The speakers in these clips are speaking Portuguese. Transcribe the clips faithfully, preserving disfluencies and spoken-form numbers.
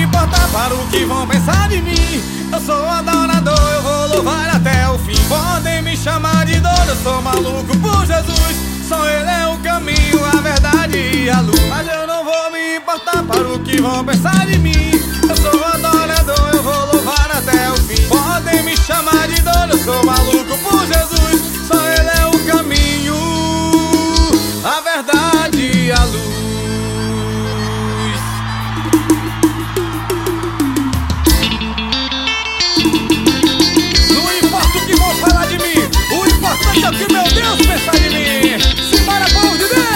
importar para o que vão pensar de mim. Eu sou adorador, eu vou louvar até o fim. Podem me chamar de doido, eu sou maluco por Jesus. Só Ele é o caminho, a verdade e a luz. Mas eu não vou me importar para o que vão pensar de mim. Eu sou adorador, eu vou louvar até o fim. Podem me chamar de doido, eu sou maluco por Jesus. Só Ele é o caminho, a verdade e a luz. Não importa o que vão falar de mim, o importante é o que meu Deus pensa de mim. Simbora, povo de Deus!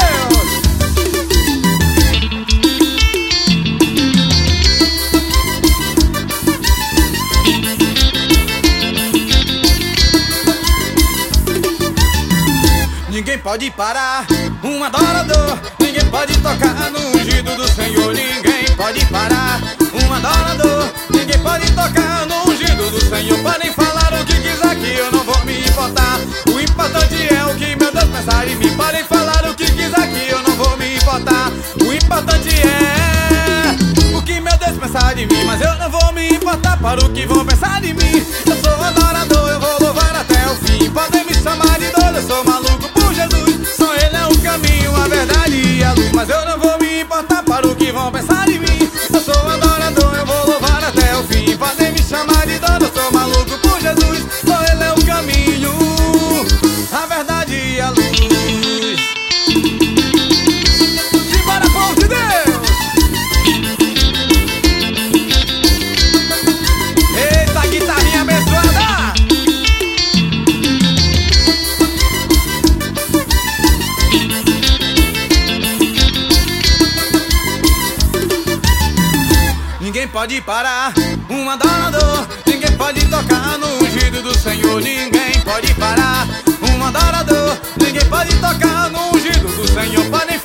Ninguém pode parar um adorador, ninguém pode tocar no ungido do Senhor. Ninguém pode parar um adorador, ninguém pode tocar no ungido do Senhor. Podem falar o que quiser que eu não vou me importar. O importante é o que meu Deus pensar em mim. Podem falar o que quiser que eu não vou me importar. O importante é o que meu Deus pensar de mim. Mas eu não vou me importar para o que vão pensar de mim. Eu sou adorador, eu vou louvar até o fim. Podem me chamar de doido, eu sou maluco por Jesus. Só Ele é o caminho, a verdade e a luz. Mas eu não vou me importar para o que vão pensar de mim. Eu sou adorador, eu vou louvar até o fim. Podem me chamar de doido, eu sou maluco por Jesus. Só Ele é o caminho, a verdade e a luz. Simbora, povo de Deus! Eita, guitarrinha abençoada! Ninguém pode parar um adorador, ninguém pode tocar no ungido do Senhor. Ninguém pode parar um adorador, ninguém pode tocar no ungido do Senhor. Podem